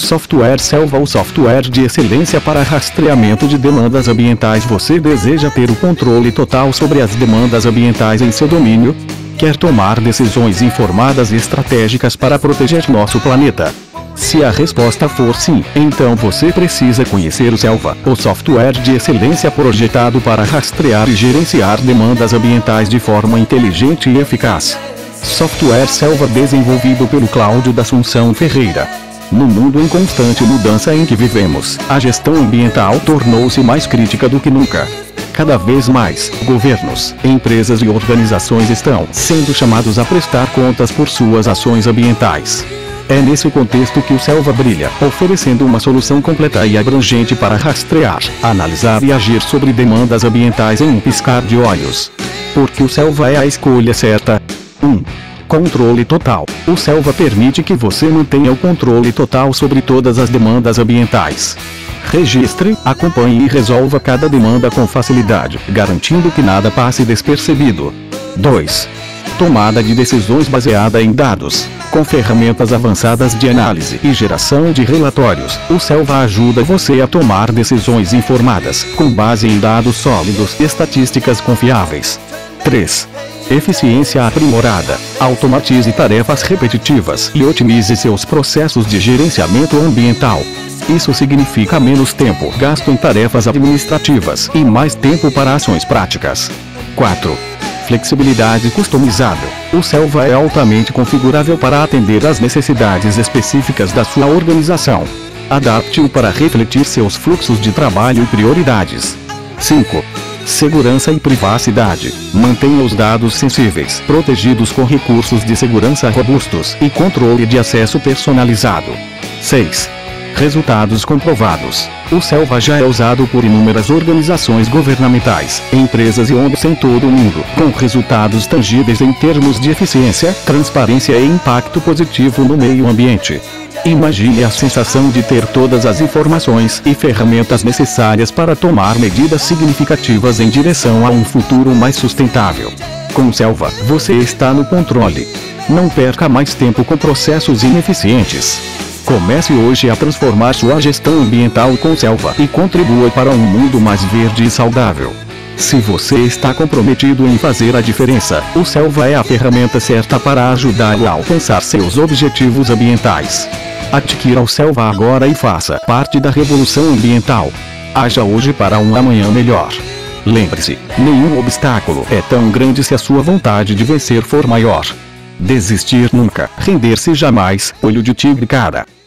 Software Selva, o software de excelência para rastreamento de demandas ambientais. Você deseja ter o controle total sobre as demandas ambientais em seu domínio? Quer tomar decisões informadas e estratégicas para proteger nosso planeta? Se a resposta for sim, então você precisa conhecer o Selva, o software de excelência projetado para rastrear e gerenciar demandas ambientais de forma inteligente e eficaz. Software Selva, desenvolvido pelo Cláudio da Assunção Ferreira. No mundo em constante mudança em que vivemos, a gestão ambiental tornou-se mais crítica do que nunca. Cada vez mais, governos, empresas e organizações estão sendo chamados a prestar contas por suas ações ambientais. É nesse contexto que o Selva brilha, oferecendo uma solução completa e abrangente para rastrear, analisar e agir sobre demandas ambientais em um piscar de olhos. Porque o Selva é a escolha certa. 1. Controle total. O Selva permite que você mantenha o controle total sobre todas as demandas ambientais. Registre, acompanhe e resolva cada demanda com facilidade, garantindo que nada passe despercebido. 2. Tomada de decisões baseada em dados. Com ferramentas avançadas de análise e geração de relatórios, o Selva ajuda você a tomar decisões informadas, com base em dados sólidos e estatísticas confiáveis. 3. Eficiência aprimorada. Automatize tarefas repetitivas e otimize seus processos de gerenciamento ambiental. Isso significa menos tempo gasto em tarefas administrativas e mais tempo para ações práticas. 4. Flexibilidade customizável. O Selva é altamente configurável para atender às necessidades específicas da sua organização. Adapte-o para refletir seus fluxos de trabalho e prioridades. 5. Segurança e privacidade. Mantenha os dados sensíveis protegidos com recursos de segurança robustos e controle de acesso personalizado. 6. Resultados comprovados. O Selva já é usado por inúmeras organizações governamentais, empresas e ONGs em todo o mundo, com resultados tangíveis em termos de eficiência, transparência e impacto positivo no meio ambiente. Imagine a sensação de ter todas as informações e ferramentas necessárias para tomar medidas significativas em direção a um futuro mais sustentável. Com o Selva, você está no controle. Não perca mais tempo com processos ineficientes. Comece hoje a transformar sua gestão ambiental com o Selva e contribua para um mundo mais verde e saudável. Se você está comprometido em fazer a diferença, o Selva é a ferramenta certa para ajudá-lo a alcançar seus objetivos ambientais. Adquira o Selva agora e faça parte da revolução ambiental. Haja hoje para um amanhã melhor. Lembre-se, nenhum obstáculo é tão grande se a sua vontade de vencer for maior. Desistir nunca, render-se jamais, olho de tigre cara.